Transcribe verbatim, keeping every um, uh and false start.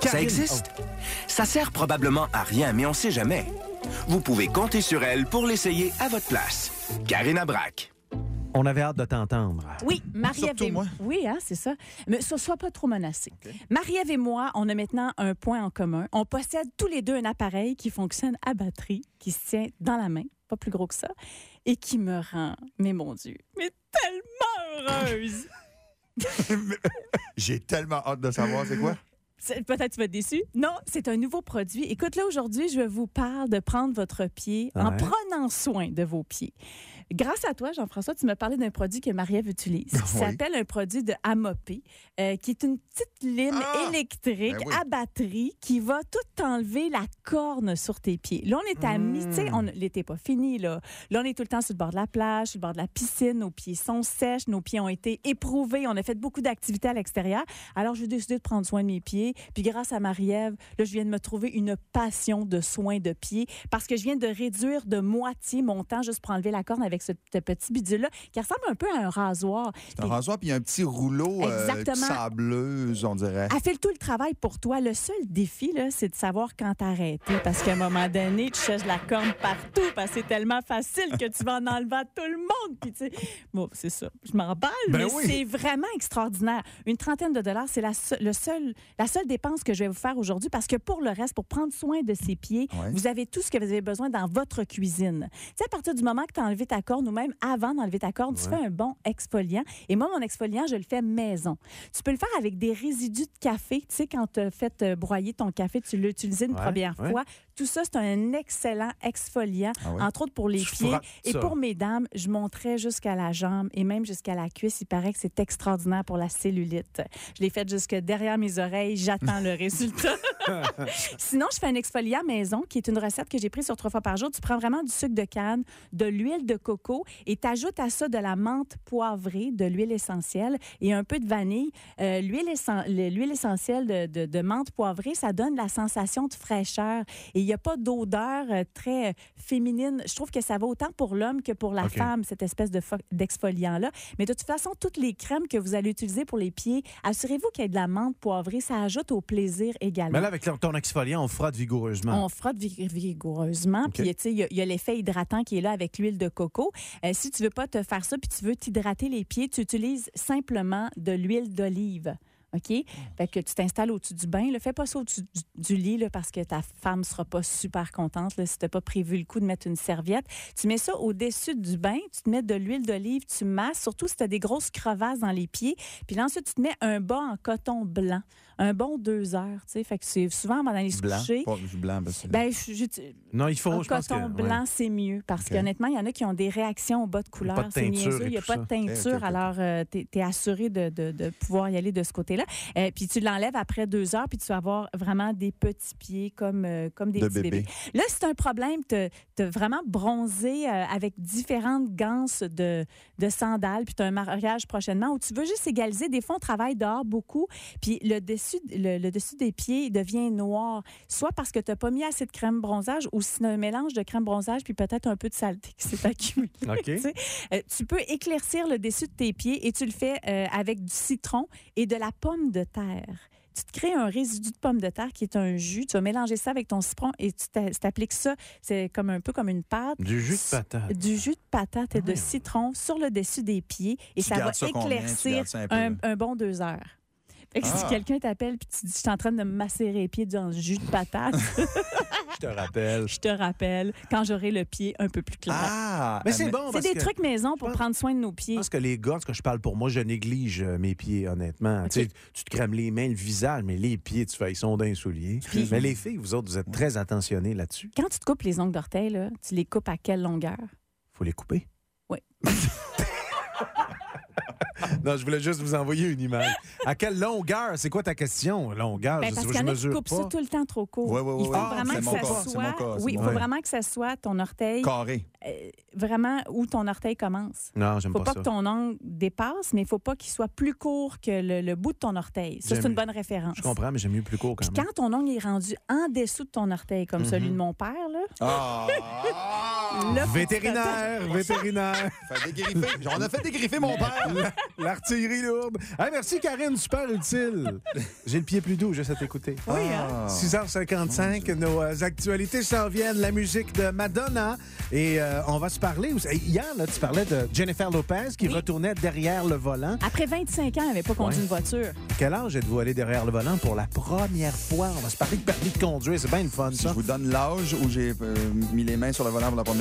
Ça existe? Oh. Ça sert probablement à rien, mais on sait jamais. Vous pouvez compter sur elle pour l'essayer à votre place. Karine Abrac. On avait hâte de t'entendre. Oui, Marie-Ève et moi. Oui, hein, c'est ça. Mais so, sois pas trop menacé. Okay. Marie-Ève et moi, on a maintenant un point en commun. On possède tous les deux un appareil qui fonctionne à batterie, qui se tient dans la main, pas plus gros que ça, et qui me rend, mais mon Dieu, mais tellement heureuse. J'ai tellement hâte de savoir, c'est quoi? C'est, peut-être tu vas être déçu. Non, c'est un nouveau produit. Écoute, là, aujourd'hui, je vous parle de prendre votre pied ouais. en prenant soin de vos pieds. Grâce à toi, Jean-François, tu m'as parlé d'un produit que Marie-Ève utilise, qui oui. s'appelle un produit de Amopé, euh, qui est une petite lime ah! électrique ben oui. à batterie qui va tout enlever la corne sur tes pieds. Là, on est à mi, tu sais, l'été pas fini, là. Là, on est tout le temps sur le bord de la plage, sur le bord de la piscine, nos pieds sont sèches, nos pieds ont été éprouvés, on a fait beaucoup d'activités à l'extérieur. Alors, j'ai décidé de prendre soin de mes pieds. Puis grâce à Marie-Ève, là, je viens de me trouver une passion de soins de pieds parce que je viens de réduire de moitié mon temps juste pour enlever la corne avec ce petit bidule-là qui ressemble un peu à un rasoir. C'est un puis, rasoir, puis il y a un petit rouleau euh, sableuse, on dirait. Elle fait tout le travail pour toi. Le seul défi, là, c'est de savoir quand t'arrêter parce qu'à un moment donné, tu cherches la corne partout parce que c'est tellement facile que tu vas en enlever à tout le monde. Puis, tu sais, bon, c'est ça. Je m'emballe, ben mais oui. c'est vraiment extraordinaire. Une trentaine de dollars, c'est la, se- le seul, la seule dépense que je vais vous faire aujourd'hui parce que pour le reste, pour prendre soin de ses pieds, ouais. vous avez tout ce que vous avez besoin dans votre cuisine. Tu sais, à partir du moment que tu as enlevé ta corne ou même avant d'enlever ta corne, ouais. tu fais un bon exfoliant. Et moi, mon exfoliant, je le fais maison. Tu peux le faire avec des résidus de café. Tu sais, quand tu as fait euh, broyer ton café, tu l'as utilisé une ouais. première ouais. fois. Tout ça, c'est un excellent exfoliant, ah oui? entre autres pour les je pieds. Et pour mesdames, je monterais jusqu'à la jambe et même jusqu'à la cuisse. Il paraît que c'est extraordinaire pour la cellulite. Je l'ai fait jusque derrière mes oreilles. J'attends le résultat. Sinon, je fais un exfoliant maison qui est une recette que j'ai prise sur trois fois par jour. Tu prends vraiment du sucre de canne, de l'huile de coco et tu ajoutes à ça de la menthe poivrée, de l'huile essentielle et un peu de vanille. Euh, l'huile, essen- l'huile essentielle de, de, de menthe poivrée, ça donne la sensation de fraîcheur. Et il n'y a pas d'odeur euh, très féminine. Je trouve que ça va autant pour l'homme que pour la okay. femme, cette espèce de fo- d'exfoliant-là. Mais de toute façon, toutes les crèmes que vous allez utiliser pour les pieds, assurez-vous qu'il y ait de la menthe poivrée. Ça ajoute au plaisir également. Mais là, avec ton exfoliant, on frotte vigoureusement. On frotte vig- vigoureusement. Okay. Puis, tu sais, il y, y a l'effet hydratant qui est là avec l'huile de coco. Euh, si tu veux pas te faire ça puis tu veux t'hydrater les pieds, tu utilises simplement de l'huile d'olive. OK? Fait que tu t'installes au-dessus du bain. Là. Fais pas ça au-dessus du, du lit là, parce que ta femme sera pas super contente là, si tu n'as pas prévu le coup de mettre une serviette. Tu mets ça au-dessus du bain. Tu te mets de l'huile d'olive. Tu masses, surtout si tu as des grosses crevasses dans les pieds. Puis là, ensuite, tu te mets un bas en coton blanc. Un bon deux heures. T'sais. Fait que c'est souvent avant d'aller se coucher. Pas blanc, parce que... Ben, je, je, non, il faut, un je pense coton que, blanc, ouais. c'est mieux. Parce okay. qu'honnêtement, il y en a qui ont des réactions au bas de couleur. Pas de c'est niaiseux. Il n'y a pas ça. de teinture. Okay, okay, okay. Alors, euh, tu es assuré de, de, de pouvoir y aller de ce côté-là. Euh, puis tu l'enlèves après deux heures, puis tu vas avoir vraiment des petits pieds comme, euh, comme des de petits bébé. bébés. Là, c'est un problème, tu as vraiment bronzé euh, avec différentes ganses de, de sandales, puis tu as un mariage prochainement où tu veux juste égaliser. Des fois, on travaille dehors beaucoup, puis le dessus, le, le dessus des pieds devient noir, soit parce que tu n'as pas mis assez de crème bronzage ou c'est un mélange de crème bronzage puis peut-être un peu de saleté qui s'est accumulé. Okay. euh, tu peux éclaircir le dessus de tes pieds et tu le fais euh, avec du citron et de la pomme de terre. Tu te crées un résidu de pomme de terre qui est un jus. Tu vas mélanger ça avec ton citron et tu t'appliques ça. C'est comme un peu comme une pâte. Du jus de patate. Du jus de patate et ah, de oui. citron sur le dessus des pieds. Et tu ça va ça éclaircir un, un, un bon deux heures. Fait que ah. si quelqu'un t'appelle puis tu dis « Je suis en train de me macérer les pieds dans le jus de patate. » Je te rappelle. Je te rappelle quand j'aurai le pied un peu plus clair. Ah! Mais c'est mais, bon C'est parce des que trucs maison pour pense, prendre soin de nos pieds. Je pense que les gars, ce que je parle pour moi, je néglige mes pieds, honnêtement. Okay. Tu sais, tu te crèmes les mains, le visage, mais les pieds, tu fais, ils sont d'un soulier. Puis, mais les filles, vous autres, vous êtes très attentionnés là-dessus. Quand tu te coupes les ongles d'orteil, là, tu les coupes à quelle longueur? Faut les couper. Oui. Non, je voulais juste vous envoyer une image. À quelle longueur? C'est quoi ta question? Longueur, ben, je parce sais qu'il y en a je qui coupent ça tout le temps trop court. Oui, oui, oui. Il faut ah, vraiment que ça cas, soit... cas, oui, il faut cas. vraiment que ça soit ton orteil... Carré. Euh, vraiment où ton orteil commence. Non, j'aime faut pas, pas ça. que ton ongle dépasse, mais il faut pas qu'il soit plus court que le, le bout de ton orteil. Ça, j'aime, c'est une bonne référence. Je comprends, mais j'aime mieux plus court quand Puis même. quand ton ongle est rendu en dessous de ton orteil, comme mm-hmm. celui de mon père, là... Ah! Là, Vétérinaire, vétérinaire. Fait dégriffer. On a fait dégriffer mon père. La- L'artillerie lourde. Hey, merci, Karine, super utile. J'ai le pied plus doux, juste à t'écouter. Oui, hein? six heures cinquante-cinq, nos euh, actualités s'en viennent. La musique de Madonna. Et euh, on va se parler. aussi- Hier, là, tu parlais de Jennifer Lopez qui Oui. retournait derrière le volant. Après vingt-cinq ans, elle n'avait pas conduit Ouais. une voiture. Quel âge êtes-vous allé derrière le volant pour la première fois? On va se parler de permis de conduire. C'est bien le fun, Si ça. je vous donne l'âge où j'ai euh, mis les mains sur le volant pour la première